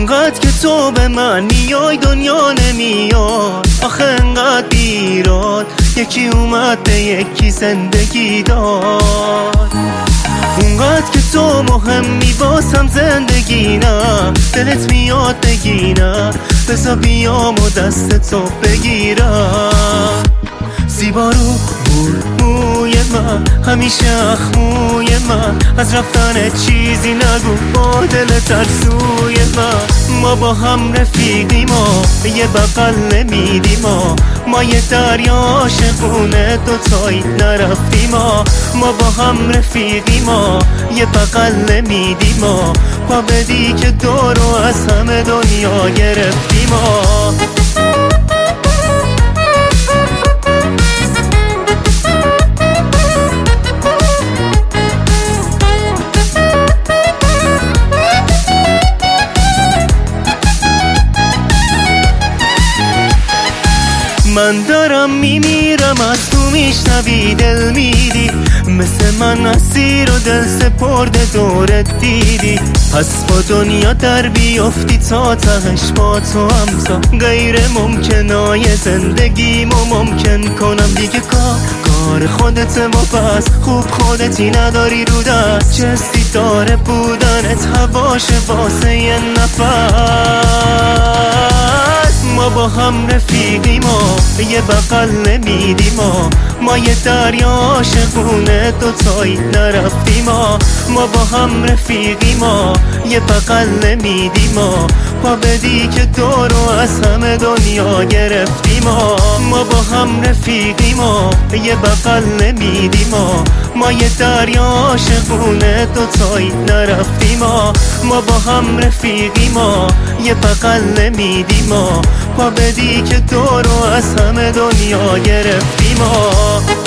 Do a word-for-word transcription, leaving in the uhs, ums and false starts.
اونقدر که تو به من میای دنیا نمیاد، آخه انقدر بیراد یکی اومد به یکی زندگی داد. اونقدر که تو مهمی واسم زندگی نه، دلت میاد بگی نه، بذار بیام و دست تو بگیرم. زیبا رو بور موی من، همیشه اخموی من، از رفتن چیزی نگو با دل ترسوی من. ما با هم رفیقیم و یه بغل نمیدیم، ما یه دریا عاشقونه دوتایی نرفتیم. ما با هم رفیقیم و یه بغل نمیدیم، پا بدی که دورو از همه دنیا گرفتیم. من دارم میمیرم از تو میشنوی دل میدی، مثل من اسیر و دل سپرده دورت دیدی. پس با دنیا در بیافتی تا تهش با تو همتا، غیر ممکنای زندگیمو ممکن کنم دیگه. کار کار خودت و پس خوب خودتی نداری رو دست، چه استیداره بودنت هواش واسه یه نفس. ما با هم رفیقیم و یه بغل نمیدیم، ما یه دریا عاشقونه دوتایی نرفتیم. ما با هم رفیقیم و یه بغل نمیدیم، پا بدی که دورو از همه دنیا گرفتیم. ما با هم رفیقیم و یه بغل نمیدیم، ما یه دریا عاشقونه دوتایی نرفتیم. ما با هم رفیقیم و یه بغل نمیدیم، پا بدی که دورو از همه دنیا گرفتیم.